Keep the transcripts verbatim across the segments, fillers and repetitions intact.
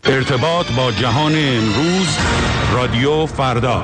ارتباط با جهان امروز، رادیو فردا.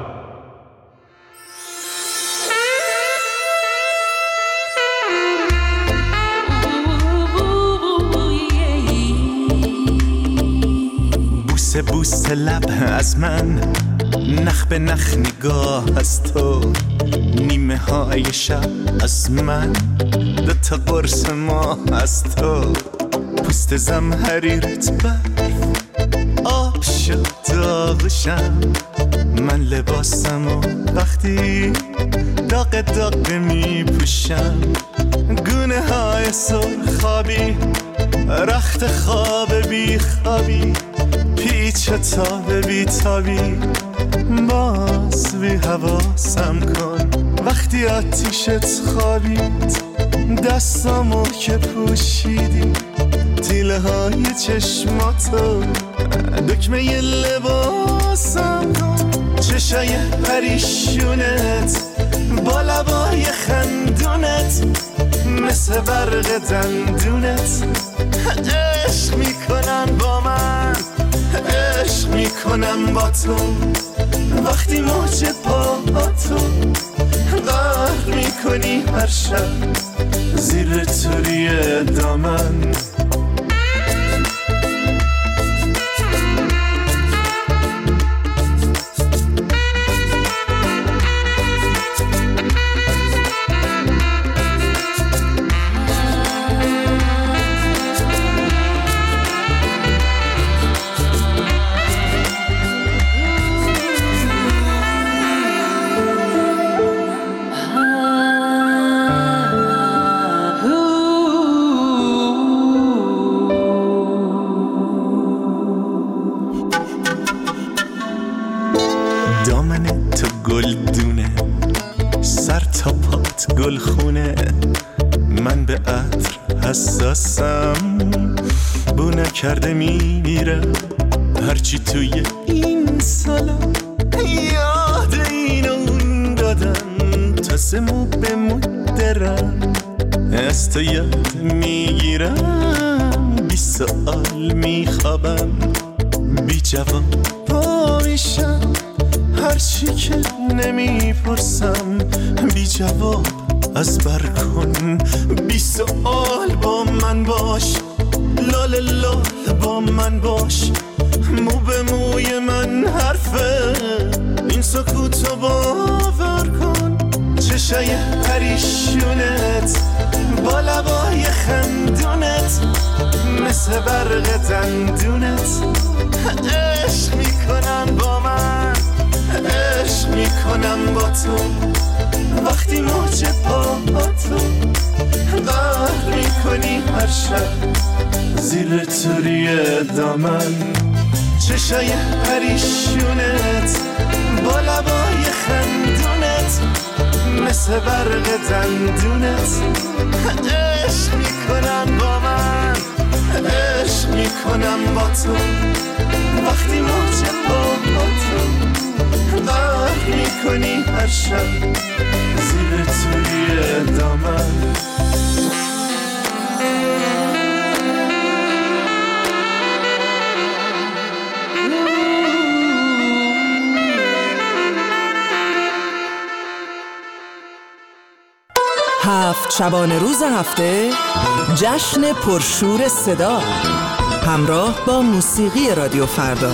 بوسه بوسه لب از من، نخ به نخ نگاه از تو، نیمه های شب از من، دو تا قرص ماه از تو، پوست زمهریرت برف آب شد داغشم، من لباسمو وقتی داغ داغ می پوشم، گونه های سرخابی رخت خواب بی خوابی، پیچ تاب بی تابی، باز بی حواسم کن وقتی آتیشت خوابید، دستامو که پوشیدی تیله های چشماتو، دکمه ی لباسم کن، چشای پریشونت با لبای خندونت، مثل برق دندونت، عشق میکنن با من، عشق میکنم با تو، وقتی موج پاهاتو غرق میکنی هر شب زیر توری دامن. دامن تو گلدونه، سر تا پات گلخونه، من به عطر حساسم، بو نکرده میمیرم، هرچی توی این سالا یاد این اون دادم، تازه مو به مو درم، از تو یاد میگیرم، بی سؤال میخوابم، بی جواب پا میشم، هرچی که نمیپرسم بی جواب از بر کن، بی سؤال با من باش، لال لال با من باش، مو به موی من حرفه، این سکوتو باور کن، چشای پریشونت با لبای خندونت، مثل برق دندونت، عشق میکنن با من، عشق میکنم با تو، وقتی موج پاهاتو غرق میکنی هر شب زیر توری دامن، چشای پریشونت با لبای خندونت، مثل برق دندونت، عشق میکنم با من، عشق میکنم با تو، وقتی موج پاهاتو غرق میکنی هر شب زیر توی دامن. هفت شبانه روز هفته، جشن پرشور صدا، همراه با موسیقی رادیو فردا.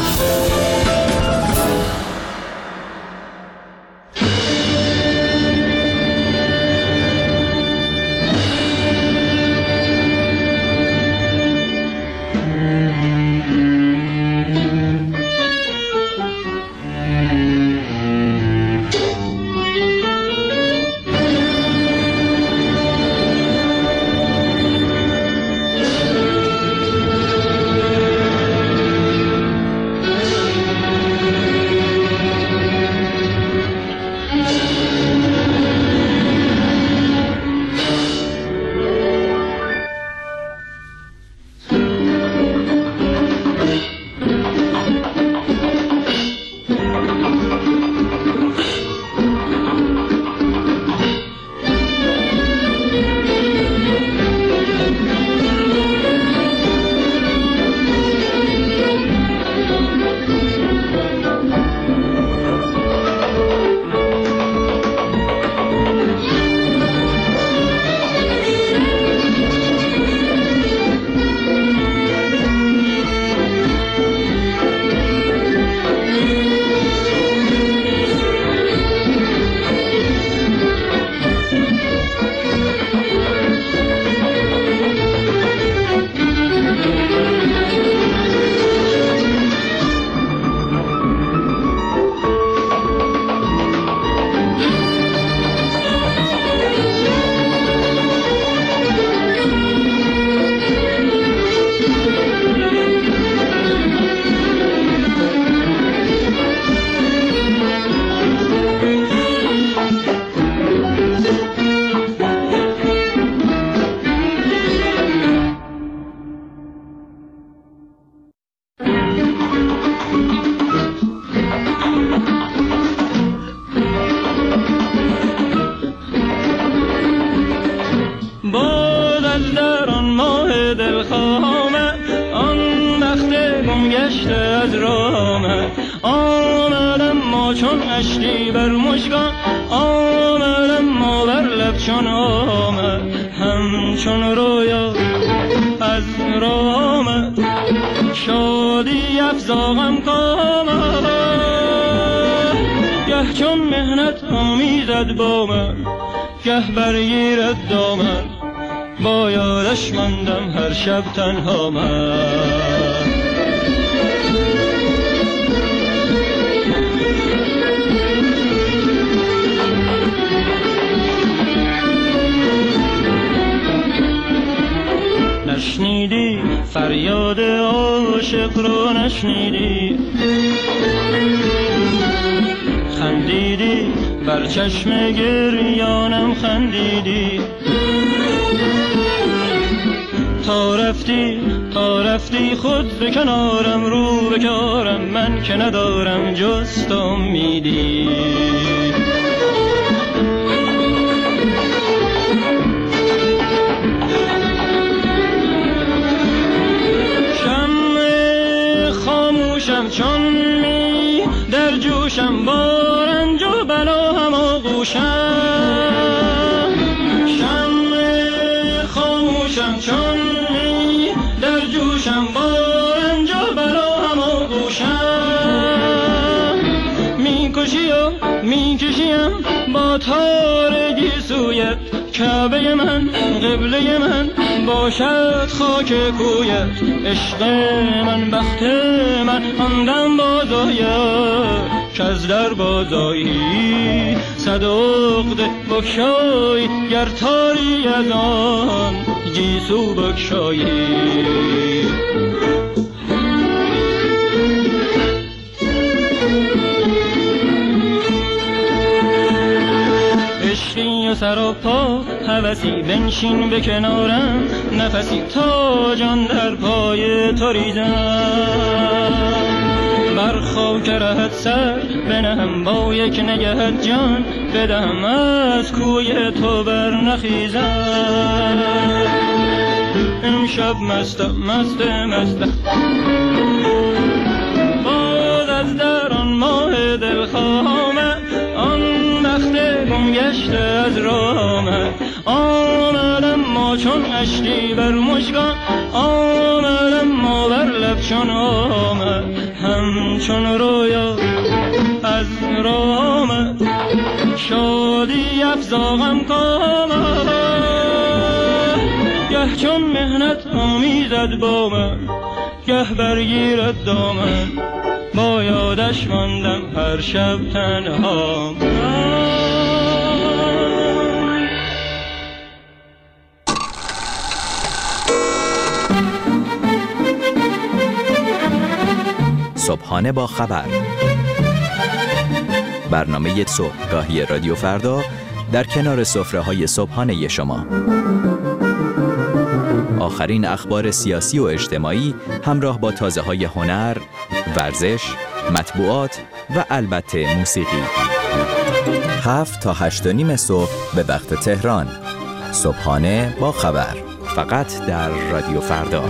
گشته از راه آمد. آمد اما چون اشکی بر مژگان، آمد اما بر لب چون آمد. همچون رویا از راه آمد، شادی افزا غم کامد. گه چون مهنت آمیزد با من، گه برگیرد دامن. با یادش ماندم هر شب تنها من. نشنیدی فریاد عاشق رو، نشنیدی خندیدی بر چشم گریانم، خندیدی تا رفتی تا رفتی خود به کنارم، رو به کارم من که ندارم جز تو امیدی. شمع خاموشم چون می در جوشم، با رنج و بلا هم آغوشم. شمع خاموشم چون می در جوشم، با رنج و بلا هم آغوشم. میکشی و میکشیم با تارگی سویت، کعبه من قبله من باشد خاک کویت. عشق من بخت من آندم بازاید، که از در بازایی صد عقده بگشایی. گر تاری از آن گیسو بگشایی. عشقی و سر و پا هوسی، بنشین به کنارم نفسی تا جان در پای تو ریزم. بر خاک رهت سر بنهم، با یک نگهت جان بدهم، از کوی تو بر نخیزم. امشب مستم مست مستم، باز از در آن ماه دلخواه آن بخت گم گشته از راه آمد. آمد اما چون اشکی بر مژگان، آمد اما بر لب چون آمد. همچون رویا از راه آمد، شادی افزا غم کامد. گه چون مهنت آمیزد با من، گه برگیرد دامن. با یادش ماندم هر شب تنها من. صبحانه با خبر، برنامه صبحگاهی رادیو فردا در کنار سفره‌های صبحانه شما. آخرین اخبار سیاسی و اجتماعی همراه با تازه‌های هنر، ورزش، مطبوعات و البته موسیقی. هفت تا هشت و نیم صبح به وقت تهران. صبحانه با خبر، فقط در رادیو فردا.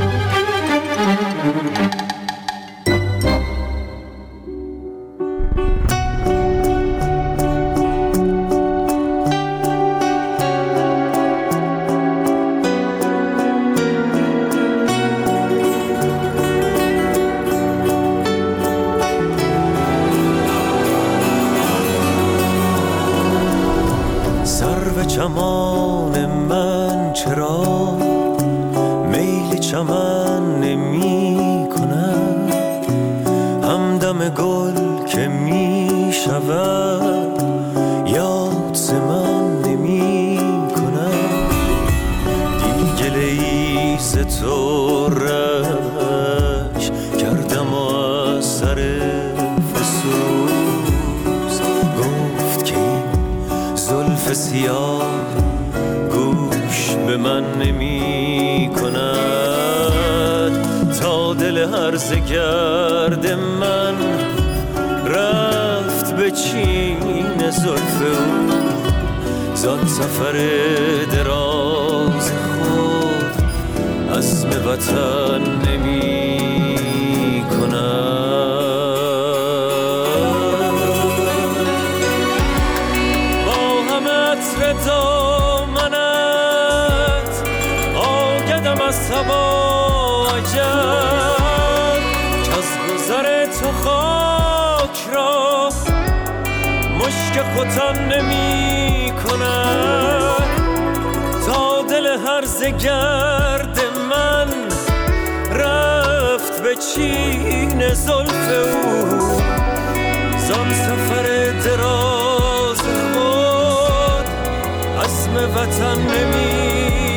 چمان من چرا میل چمن نمی کند، همدم گل که می شود یاد ز من نمی کند. دیگه لیز تو رش کردم و از سر فسوس گفت که زلف سیاه گوش به من نمی کند. تا دل هرزه گرد من رفت به چین زلف او، زان سفر دراز خود عزم وطن نمی کند. مشک ختن نمی کند تا دل هرزه گرد من رفت به چین زلف او زان سفر دراز خود عزم وطن نمی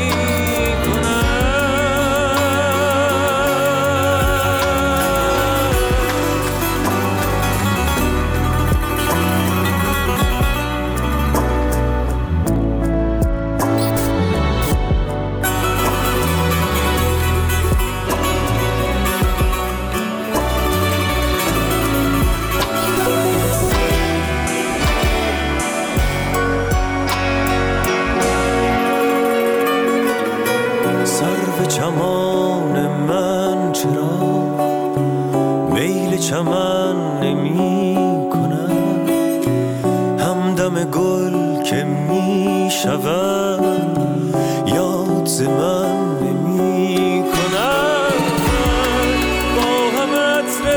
چمان من چرا میل چمن نمی کنم همدم گل که می شود یاد ز من نمی کنم با هم عطر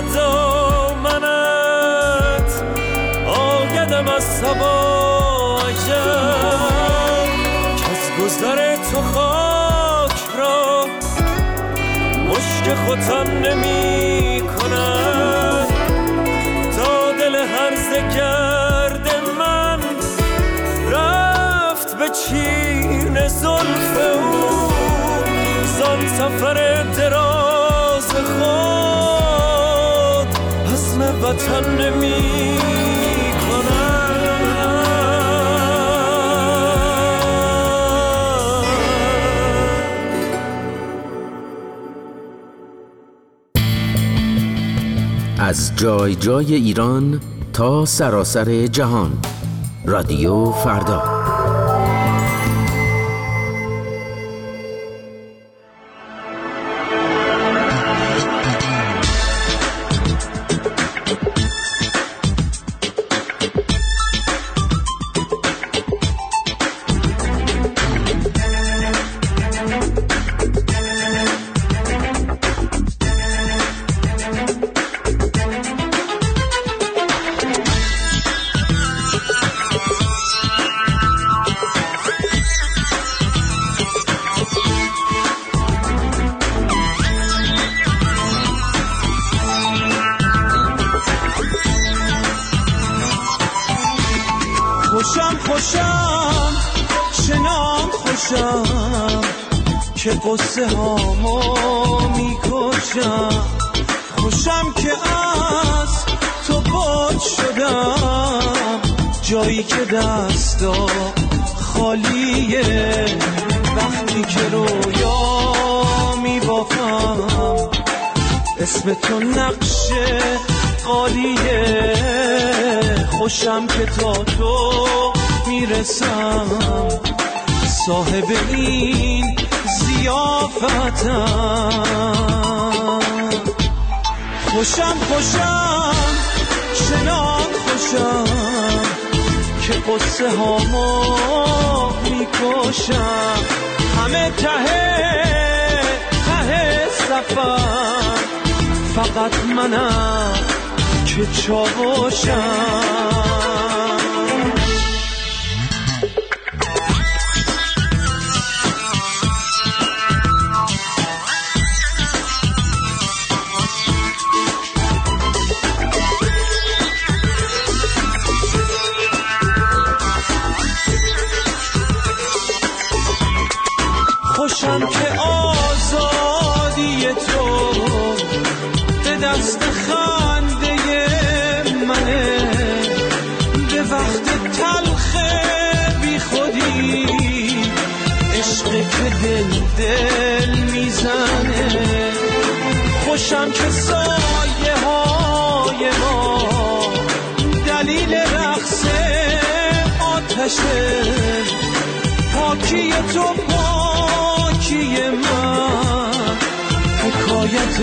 دامنت آگدم از صبا عجب که از گذر تو خاک را مشک ختن نمی کند تا دل هرزه گرد من رفت به چین زلف او زان سفر دراز خود عزم وطن نمی از جای جای ایران تا سراسر جهان. رادیو فردا. خوشم خوشم چنان خوشم که قصه هامو میکشم خوشم که از تو باد شدم جایی که دستا خالیه وقتی که رویا میبافم اسم تو نقشه قالیه خوشم که تا تو میرسم صاحب این ضیافتم خوشم خوشم چنان خوشم که قصه هامو میکشم همه ته ته سفر فقط منم که چاوشم خوشم که آزادی تو به دست خنده منه به وقت تلخ بی خودی عشق که دل دل میزنه خوشم که سایه های ما دلیل رقص آتشه پاکی تو پاکی من حکایت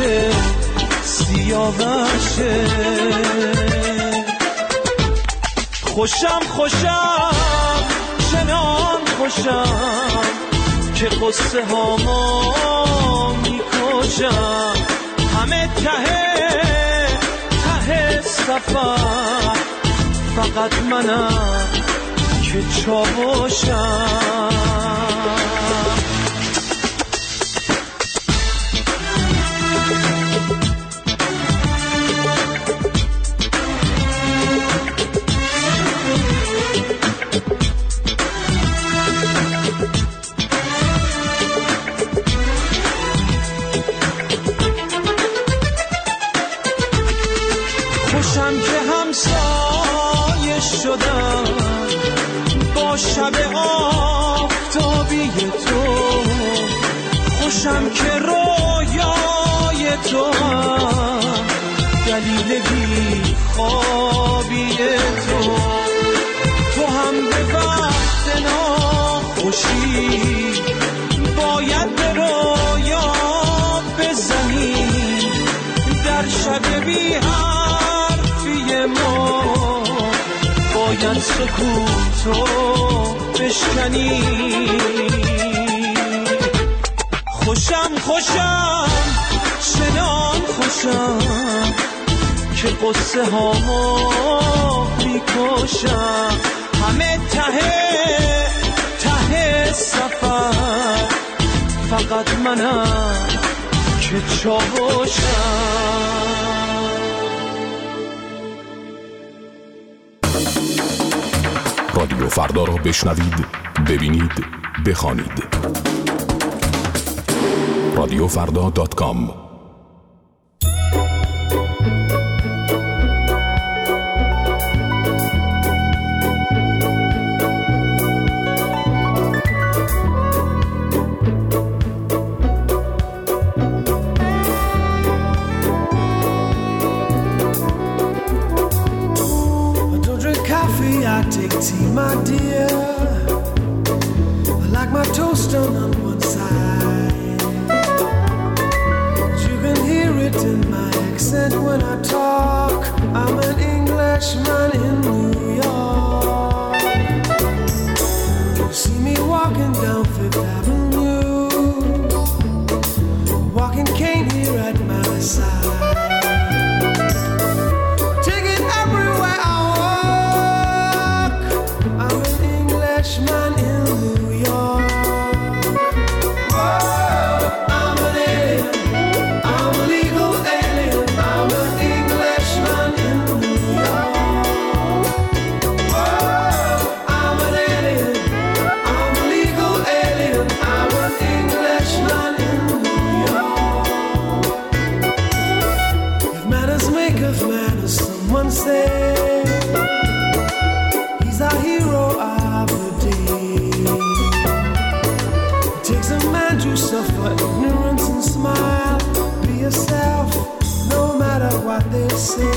سیاوشه خوشم خوشم چنان خوشم که قصه هامو میکشم همه ته ته سفر فقط منم که چاوشم. خوشم که همسایه شدم با شب آفتابی تو، خوشم که رویای تو هم دلیل بی خوابی تو، تو هم به وقت ناخوشی باید به رویا بزنی، در شب بی حرفی ما باید سکوتو بشکنی. خوشم خوشم چنان خوشم که قصه هامو میکشم، همه ته ته سفر فقط منم که چاوشم. رادیو فردا را بشنوید، ببینید، بخوانید. رادیو فردا دات کام. Tea, my dear, I like my toast on one side. You can hear it in my accent when I talk. I'm an Englishman in New York. You see me walking down Fifth Avenue, walking cane here at my side. Man in New York. Whoa, I'm an alien, I'm a legal alien, I'm an Englishman in New York. Whoa, I'm an alien, I'm a legal alien, I'm an Englishman in New York. If manners make of manners, someone say he's our hero of the suffer ignorance and smile. Be yourself, no matter what they say.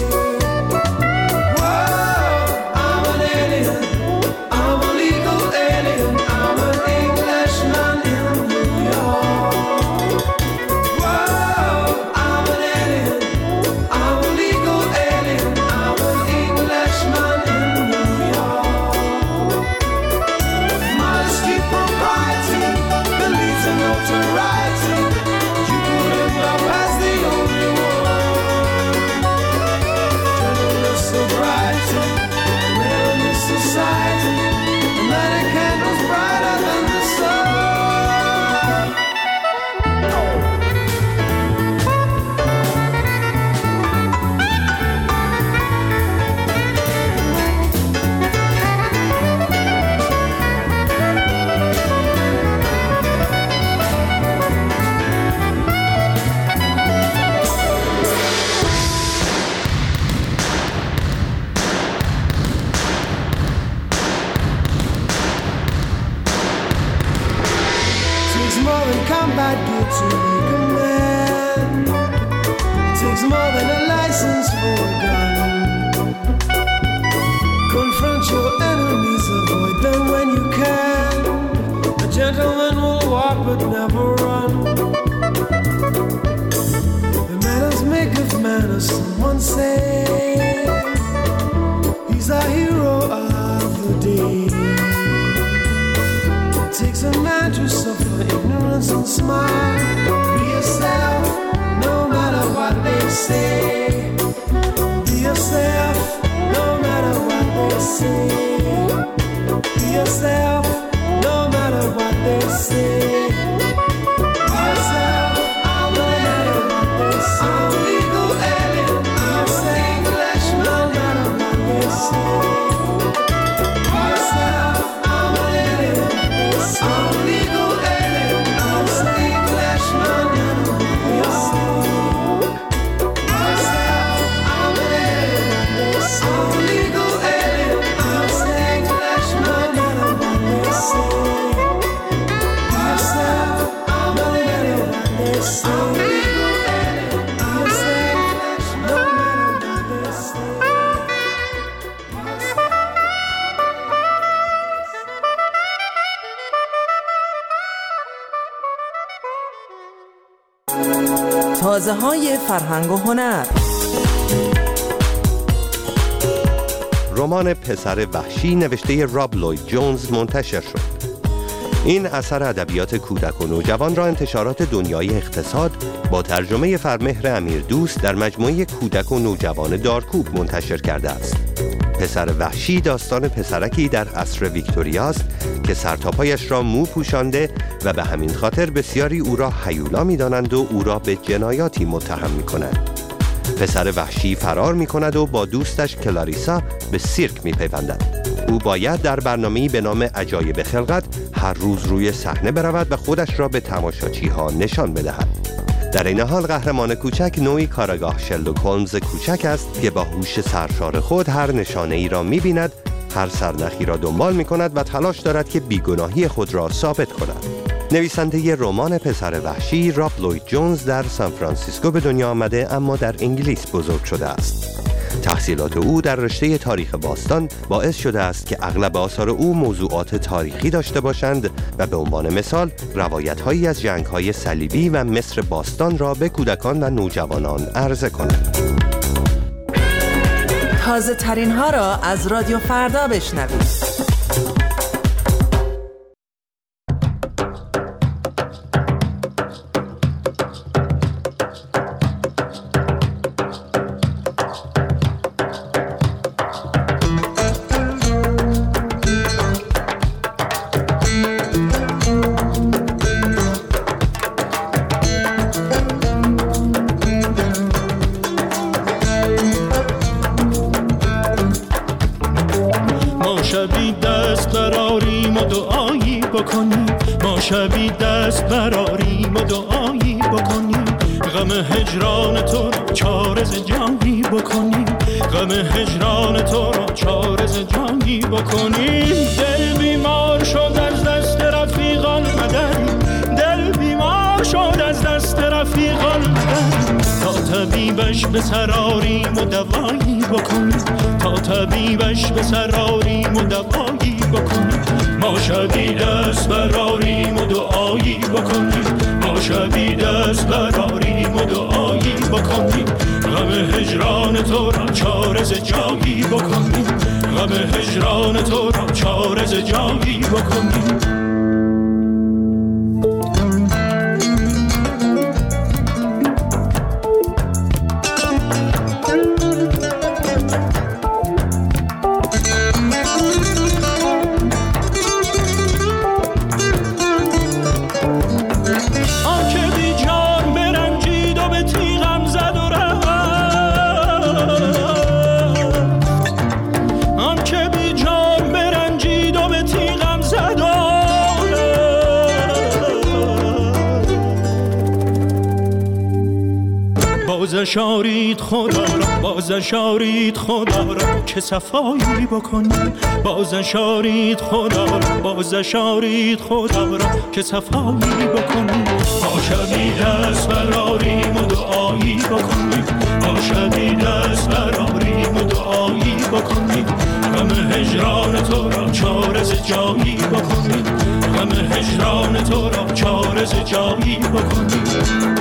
Whoa, I'm an alien, I'm a legal alien, I'm an Englishman in New York. Whoa, I'm an alien, I'm a legal alien, I'm an Englishman in New York. Modesty, propriety, beliefs and notoriety, you put in love as the only one. Gentleness, sobriety, man in society, and lighting candles brighter than the sun. More than combat gear to make a man. It takes more than a license for a gun. Confront your enemies, avoid them when you can. A gentleman will walk but never run. The manners make of manners, someone say. He's our hero of the day. It takes a man to suffer ignorance and smile. Be yourself, no matter what they say. Be yourself, no matter what they تازه‌های فرهنگ و هنر. رمان پسر وحشی نوشته راب لوید جونز منتشر شد. این اثر ادبیات کودک و نوجوان را انتشارات دنیای اقتصاد با ترجمه فرمهر امیردوست در مجموعه کودک و نوجوان دارکوب منتشر کرده است. پسر وحشی داستان پسرکی در عصر ویکتوریا است که سرتاپایش را مو پوشانده و به همین خاطر بسیاری او را هیولا می‌دانند و او را به جنایاتی متهم می‌کنند. پسر وحشی فرار می‌کند و با دوستش کلاریسا به سیرک می‌پیوندد. او باید در برنامه‌ای به نام عجایب خلقت هر روز روی صحنه برود و خودش را به تماشاچی‌ها نشان بدهد. در این حال قهرمان کوچک نوعی کاراگاه شرلوک هولمز کوچک است که با هوش سرشار خود هر نشانه‌ای را می‌بیند، هر سرنخی را دنبال می‌کند و تلاش دارد که بیگناهی خود را ثابت کند. نویسنده رمان پسر وحشی راب لوید جونز در سان فرانسیسکو به دنیا آمده اما در انگلیس بزرگ شده است. تحصیلات او در رشته تاریخ باستان باعث شده است که اغلب آثار او موضوعات تاریخی داشته باشند و به عنوان مثال روایت‌هایی از جنگ‌های صلیبی و مصر باستان را به کودکان و نوجوانان عرضه کنند. تازه ترین ها را از رادیو فردا بشنوید. شبی دست براریم و دعایی بکنیم، ما شبی دست براریم و دعایی بکنیم، غم هجران تو را چارز جانی بکنیم، غم هجران تو را چارز جانی بکنیم. دل بیمار شد از دست رفیقان مدد، دل بیمار شد از دست رفیقان مدد، تا طبیبش به سراریم و دوایی بکنیم، تا طبیبش به سراریم و دوایی بکنیم. ما شبی دست براریم و دعایی بکنیم، ما شبی دست براریم و دعایی بکنیم، غم هجران تو را چارز جایی بکنیم، غم هجران تو را چارز جایی بکنیم. بازشارید خدا را، بازشارید خدا را که صفایی بکنیم، بازشارید خدا را، بازشارید خدا را که صفایی بکنیم. ما شبی دست براریم و دعایی بکنیم، ما شبی دست براریم و دعایی بکنیم، غم هجران تو را چارز جایی بکنیم، غم هجران تو را چارز جایی بکنیم.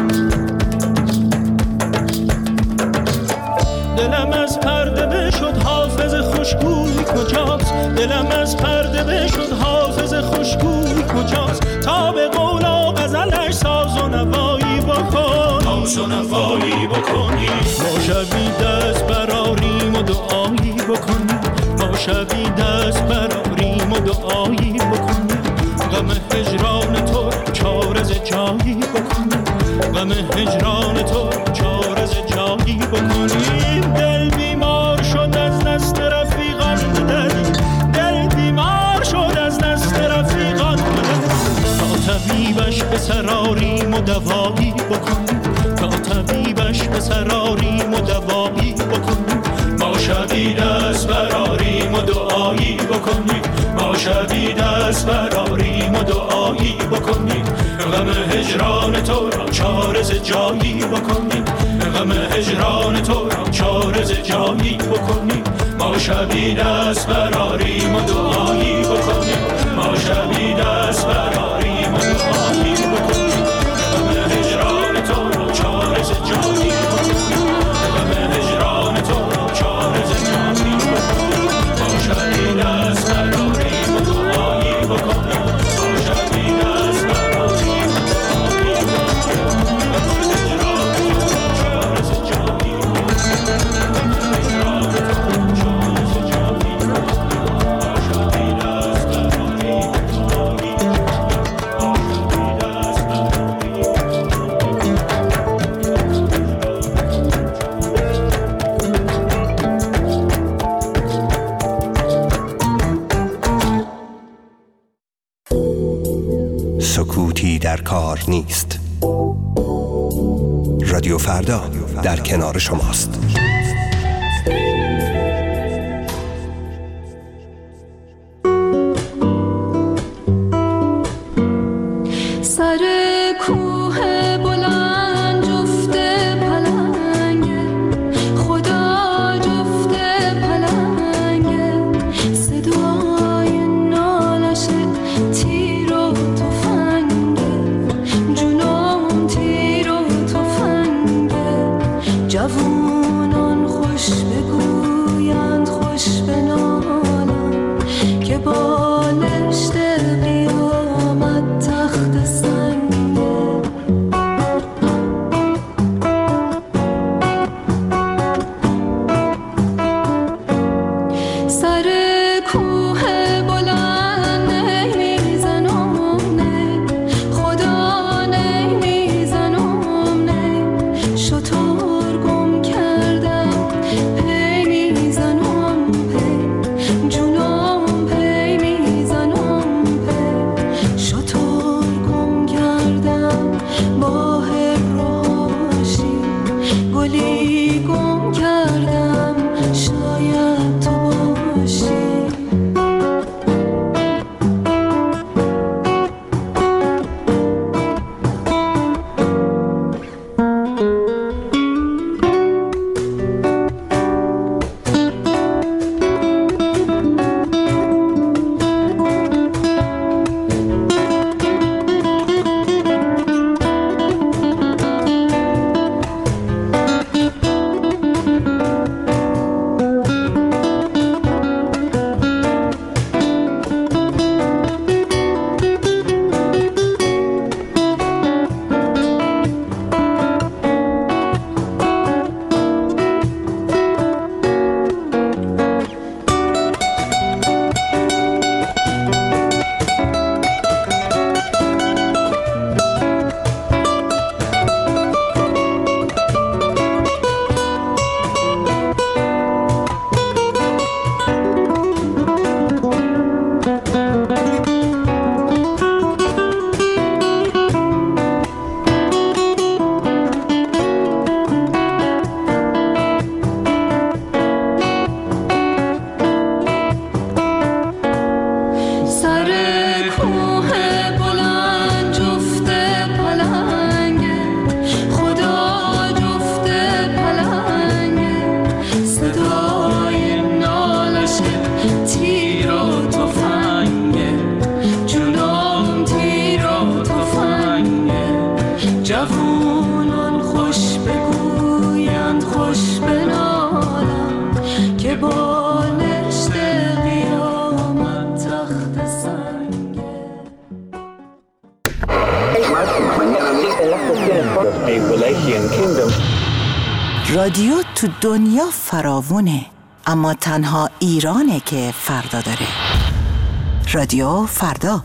دلم از پرده بشد حافظ خوشگوی کجاست، دلم از پرده بشد حافظ خوشگوی کجاست، تا به قول و غزلش ساز و نوایی بکن، ساز و نوایی بکنی. ما شبی دست براریم و دعایی بکنیم، ما شبی دست براریم و دعایی بکنیم، غم هجران تو چارز جایی بکنیم، غم هجران تو چارز جایی بکنیم. دل بیمار شد از دست رفیقان مدد، دل بیمار شد از دست رفیقان مدد، تا طبیبش به سراریم و دوایی بکنیم، تا طبیبش به سراریم و دوایی بکنیم. ما شبی دست براریم و دعایی بکنیم، ما شبی دست براریم و دعایی بکنیم، غم هجران تو را چارز جایی بکنیم، غم هجران تو را چارز جایی بکنیم. ما شبی دست براریم و دعایی بکنیم، ما شبی دست براریم و دعایی بکنیم، غم هجران تو را چارز جایی کار نیست. رادیو فردا در کنار شماست. سر کوه بلند جفت پلنگه، خدا جفت پلنگه، صدای نالش تیر و تفنگه، جونم تیر و تفنگه، جوونان خوش بگویند خوش بنالند که بالشت قیامت تخت سنگه. سر کوه بلند نمیزنم نه، خدا نمیزنم نه، شطور گم کردم پی میزنم پی، جونم پی میزنم پی، شطور گم کردم با هبراشی، گلی گم کردم شاید تو باشی. جوونان خوش بگویند خوش بنالند که بالشت قیامت تخت سنگه. رادیو تو دنیا فراوونه، اما تنها ایرانه که فردا داره. رادیو فردا.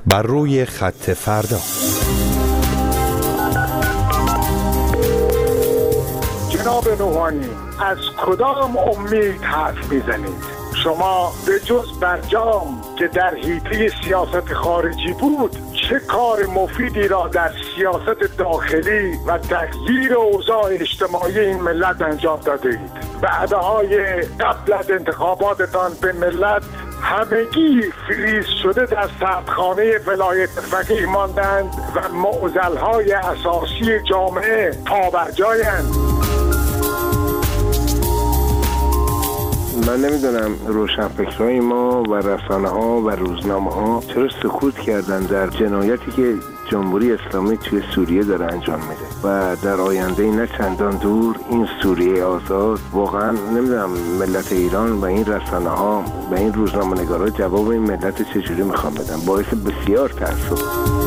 بر روی خط فردا. جناب روحانی، از کدام امید حرف میزنید؟ شما به جز برجام که در حیطه سیاست خارجی بود، چه کار مفیدی را در سیاست داخلی و تغییر اوضاع اجتماعی این ملت انجام دادید؟ وعده‌های قبل از انتخاباتتان به ملت همگی فریز شده در سردخانه ولایت فقیه ماندند و معضل‌های اساسی جامعه پابرجایند. من نمیدونم روشنفکرای ما و رسانه ها و روزنامه ها چرا سکوت کردن در جنایتی که جمهوری اسلامی توی سوریه داره انجام میده و در آینده نه چندان دور این سوریه آزاد، واقعا نمیدونم ملت ایران و این رسانه ها و این روزنامه نگارا جواب این ملت چجوری میخوام بدن. باعث بسیار تأسف.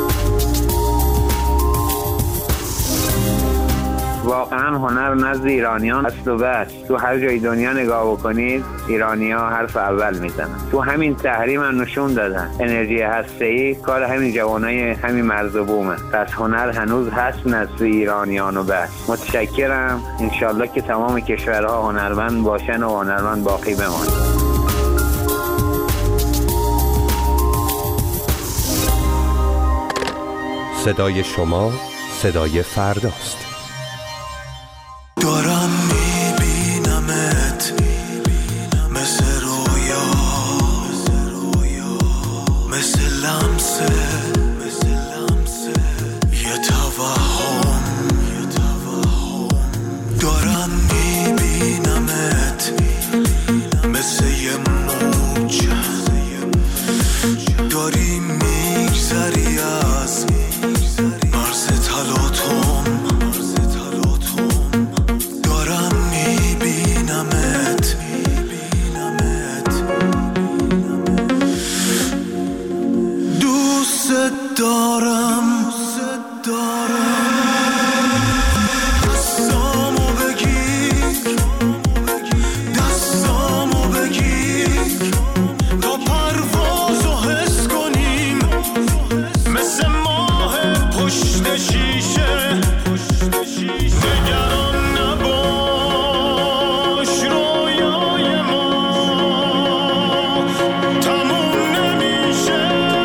واقعا هنر نزد ایرانیان هست و بس. تو هر جای دنیا نگاه بکنید ایرانی‌ها حرف اول میزنن. تو همین تحریم هم نشون دادن انرژی هسته‌ای کار همین جوانای همین مرز و بومه. پس هنر هنوز هست نزد ایرانیان و بس. متشکرم. انشالله که تمام کشورها هنرمند باشن و هنرمند باقی بمانن. صدای شما صدای فرداست. دارم میبینمت مثل رویا، مثل لمسه یه توهم. دارم میبینمت مثل یه موج، داری میگذری از مرز تلاطم. دارم دستامو بگیر، دستامو بگیر تا پروازو حس کنیم مثل ماه پشت شیشه. نگران نباش رویای ما تموم نمیشه.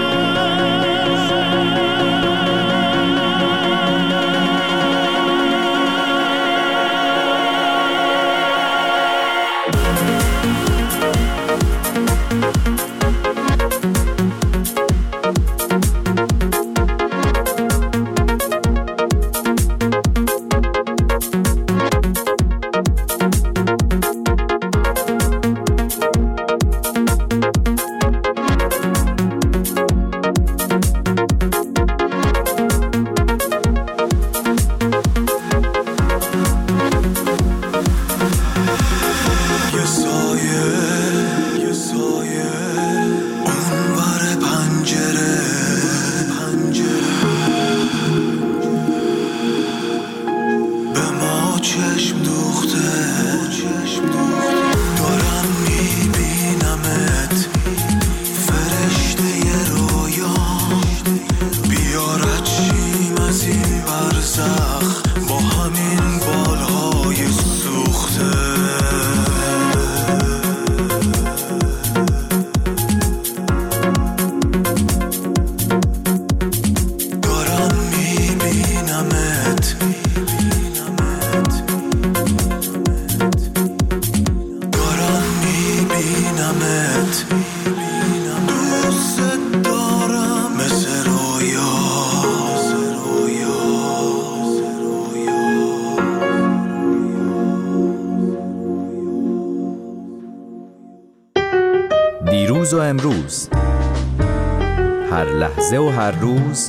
دیروز و امروز، هر لحظه و هر روز،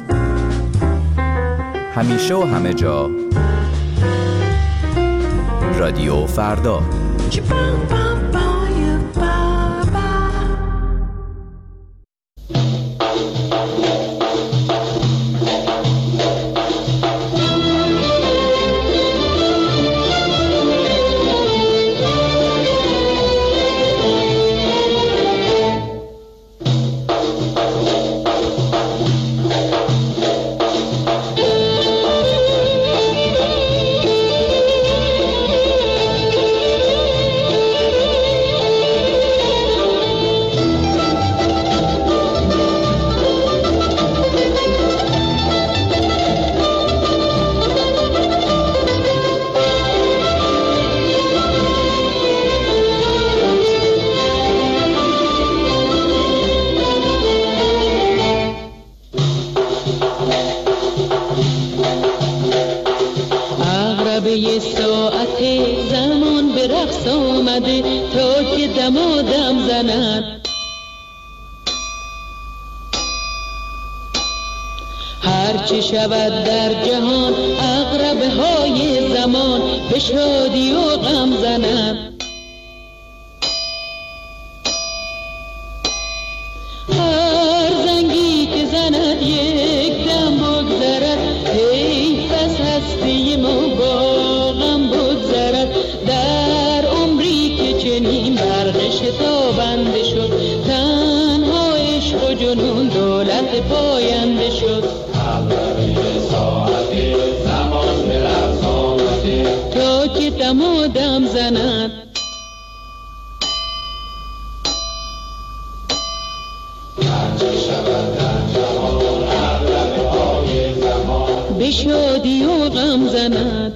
همیشه و همه جا، رادیو فردا. هرچی شود در جهان عقربه های زمان به شادی و غم زنند. هر زنگی که زند یک دم بگذرد، حیف از هستی ما با غم بگذرد. در عمری که چنین برق شتابنده شد، تنها عشق و جنون دولت پاینده شد. ساعتی زمان به رفت آمده تا که دم و دم زند. به شادی و غم زند.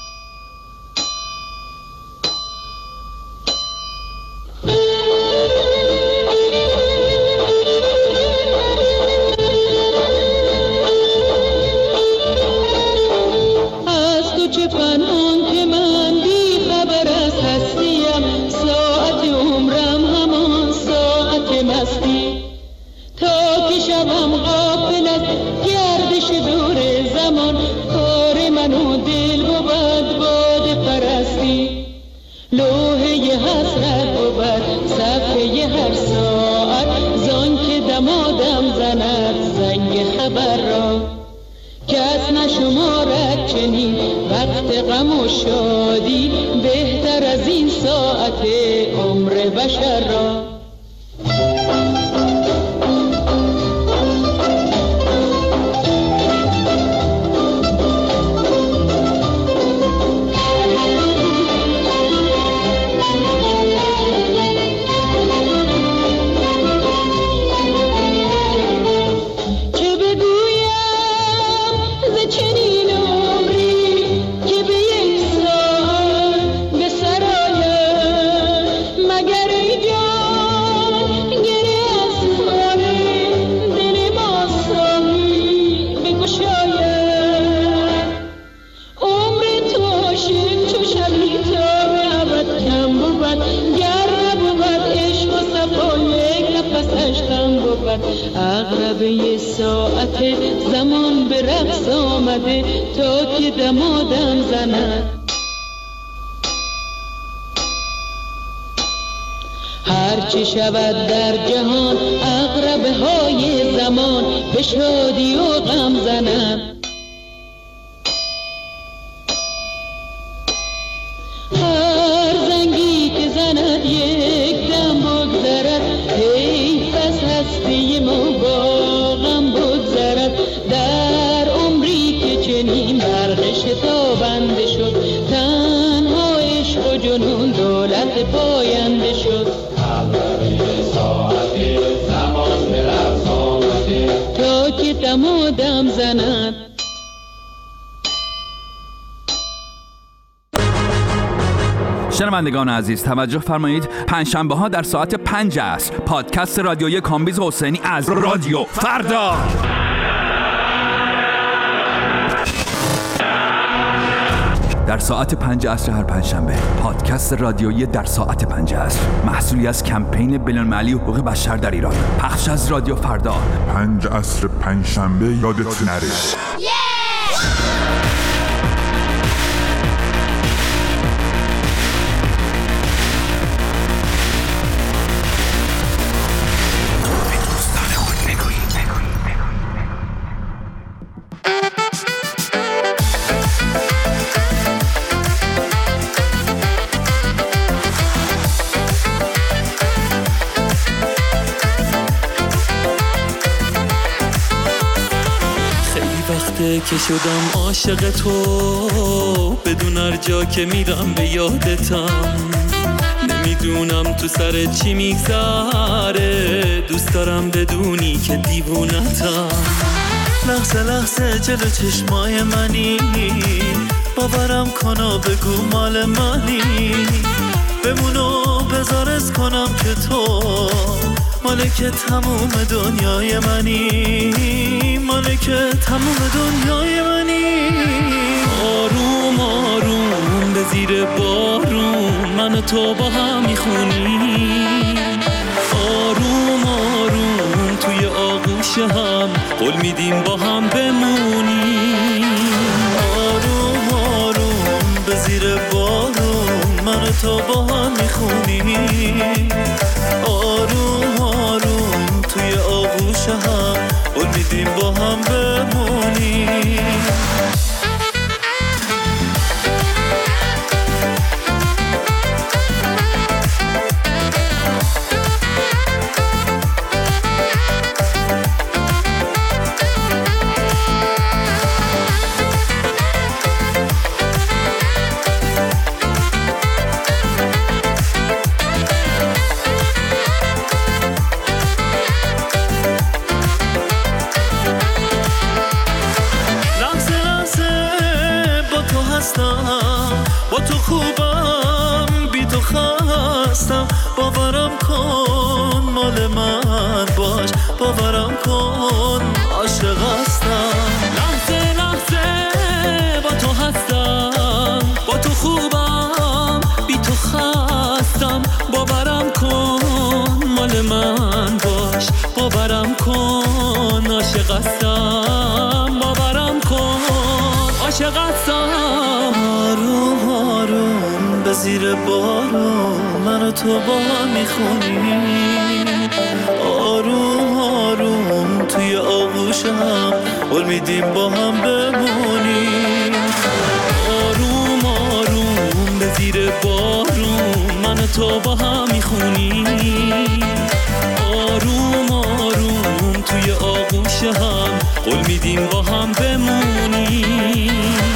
از تو چه پنهان که من بی خبر از هستیم، ساعت عمرم همان ساعت مستی. تا که شبم غافل از گردش دور زمان، کار من و دل بود باد پرستی. لوحه حسرت بود صفحه هر ساعت، زان که دمادم زند زنگ خبر را. کس نشمارد چنین وقت غم و شادی، بهتر از این ساعت عمر بشر را. عقربه ساعت زمان به رقص آمده تا که دمادم زند. هرچی شود در جهان عقربه های زمان به شادی و غم زند. هر زنگی که زند یک دم بگذرد، حیف از هستی ما با غم بگذرد. در عمری که چنین برق شتابنده شد، تنها عشق و جنون دولت پاینده شد. ساعتی زمان به رفت آمده تا که دم و دم زند. شنوندگان عزیز توجه فرمایید، پنجشنبه ها در ساعت پنج است پادکست رادیویی کامبیز حسینی از رادیو فردا. در ساعت پنج عصر هر پنجشنبه پادکست رادیویی در ساعت پنج عصر، محصولی از کمپین بین‌المللی حقوق بشر در ایران، پخش از رادیو فردا. پنج عصر پنجشنبه یادت نره. که شدم عاشق تو، بدون هر جا که میرم به یادتم. نمیدونم تو سر چی میگذره، دوست دارم بدونی که دیوونتم. لحظه لحظه جلو چشمای منی، باورم کنا بگو مال منی. بمونو بذارت کنم که تو مالک تموم دنیای منی، مالک تموم دنیای منی. آروم آروم به زیر بارون من و تو با هم میخونیم. آروم آروم توی آغوش هم قول میدیم با هم بمونیم. آروم آروم به زیر بارون من و تو با هم میخونیم. آروم آروم توی آغوش هم قول میدیم با هم بمونیم. با تو خوبم بی تو خستم. باورم کن مال من باش، باورم کن عاشق هستم. لحظه لحظه با تو هستم، با تو خوبم بی تو خستم. باورم کن مال من باش، باورم کن عاشق هستم. باورم کن عاشق هستم. آروم آروم به زیر بارون من و تو با هم میخونیم. آروم آروم توی آغوش هم قول میدیم با هم بمونیم. آروم آروم به زیر بارون من و تو با هم میخونیم. آروم آروم توی آغوش هم قول میدیم با هم بمونیم.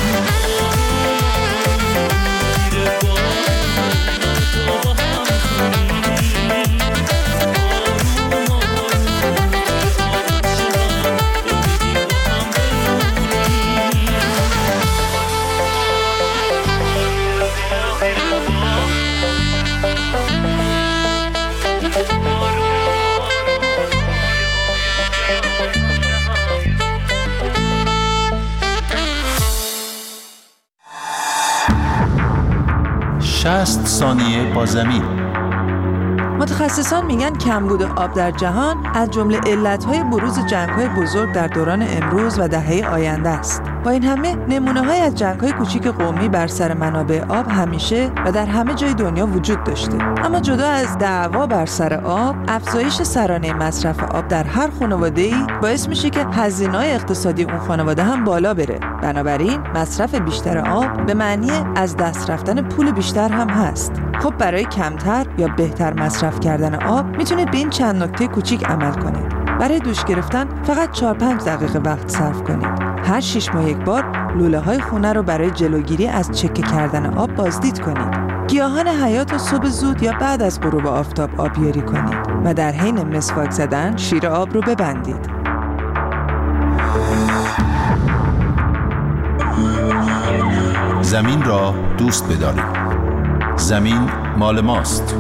شصت ثانیه با زمین. متخصصان میگن کمبود آب در جهان از جمله علتهای بروز جنگ‌های بزرگ در دوران امروز و دهه آینده است. با این همه نمونه‌های از جنگ‌های کوچیک قومی بر سر منابع آب همیشه و در همه جای دنیا وجود داشته. اما جدا از دعوا بر سر آب، افزایش سرانه مصرف آب در هر خانواده‌ای باعث میشه که هزینه‌های اقتصادی اون خانواده هم بالا بره. بنابراین مصرف بیشتر آب به معنی از دست رفتن پول بیشتر هم هست. خب برای کمتر یا بهتر مصرف کردن آب میتونید به این چند نکته کوچیک عمل کنید. برای دوش گرفتن فقط چهار پنج دقیقه وقت صرف کنید. هر شش ماه یک بار لوله های خونه رو برای جلوگیری از چکه کردن آب بازدید کنید. گیاهان حیات رو صبح زود یا بعد از غروب آفتاب آبیاری کنید و در حین مسواک زدن شیر آب رو ببندید. زمین را دوست بدارید. زمین مال ماست.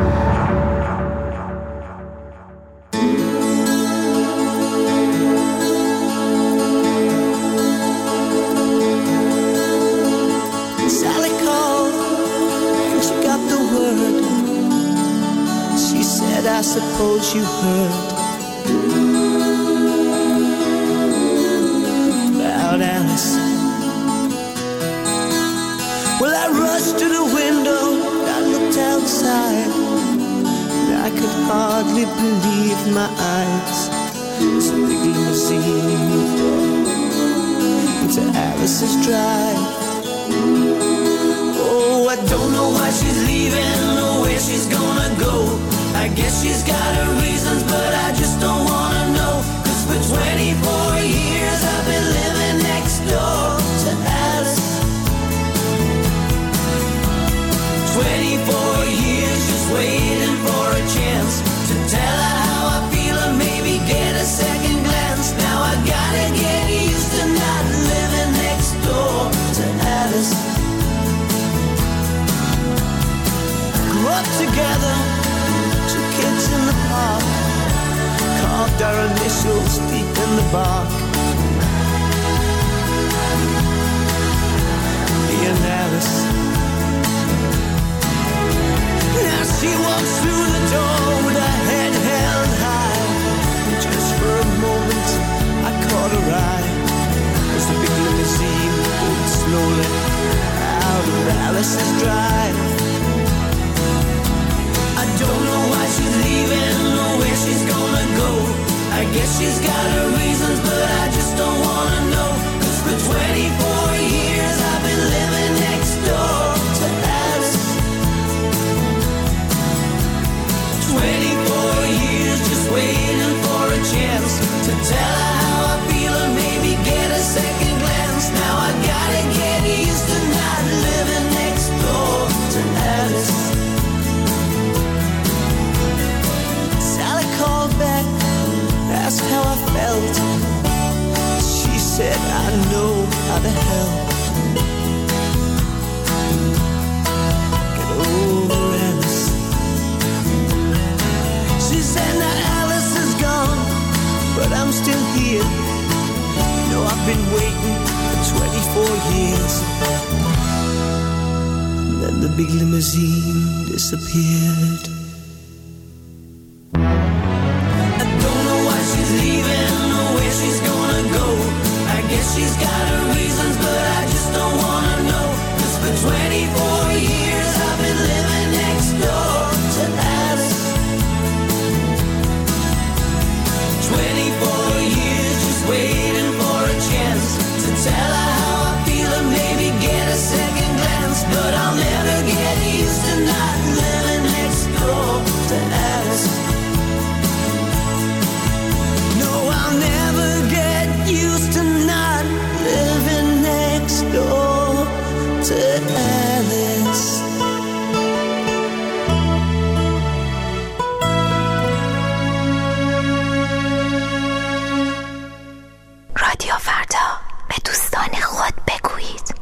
Sally called and she got the word. She said, I suppose you heard about Alice. Well, I rushed to the window, I looked outside, and I could hardly believe my eyes. This big limousine into Alice's drive. Oh, I don't know why she's leaving or where she's gonna go. I guess she's got her reasons, but I just don't wanna know. 'Cause for twenty-four years I've been living next door to Alice. twenty-four years just waiting for a chance to tell her how I feel and maybe get a second glance. Now I gotta get used to not living next door to Alice. Grew up together, two kids in the park. gotta know how the hell get over Alice. She said now Alice is gone, but I'm still here. You know I've been waiting for twenty-four years. And then the big limousine disappeared. I don't know why she's leaving or where she's gonna go. I guess she's got her reasons, but I just don't wanna know. 'Cause for twenty-four years I've been living next door to Alice. twenty-four years just waiting for a chance to tell her how I feel and maybe get a second glance. But I'll never get used to not living next door to Alice. No, I'll never get used to not living next door to Alice. رادیو فردا، به دوستان خود بگویید.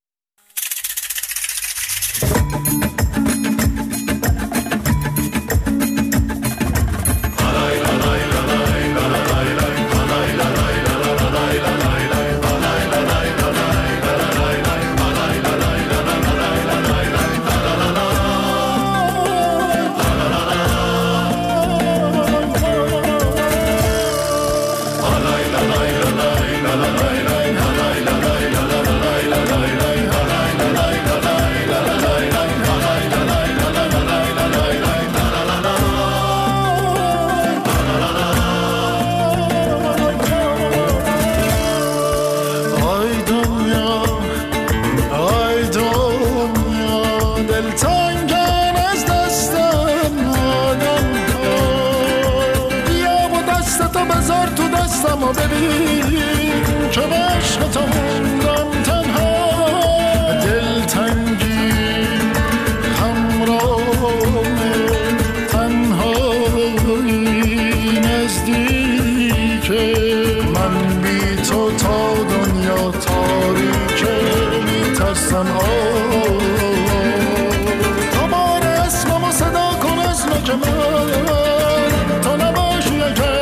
ببین که عشق تو موندم تنها، دلتنگی همراه تنهایی نزدیکه. من بی تو تا دنیا تاریکه، میترسم دوباره اسممو صدا کن، اسم که من تو نباشی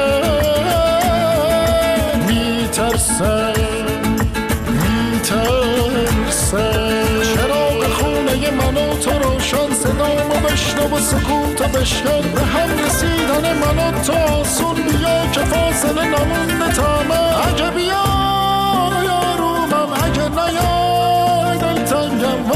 میترسم میترسم. چراغ خونه من و تو روشن، صدامو بشنو و سکوتو بشکن. به هم رسیدن من و تو آسون، بیا که فاصله نمونده تا من. اگه بیا یارومم، اگه نیای دلتنگم.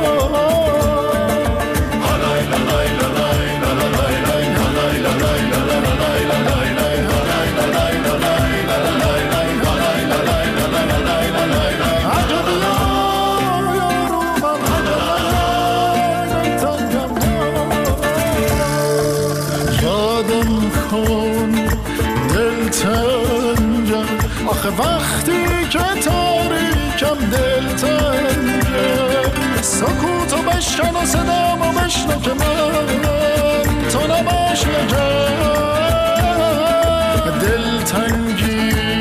آخه وقتی که تاریکم دلتنگم، سکوتو بشکن و صدامو بشنو که من تو نباشی. دلتنگی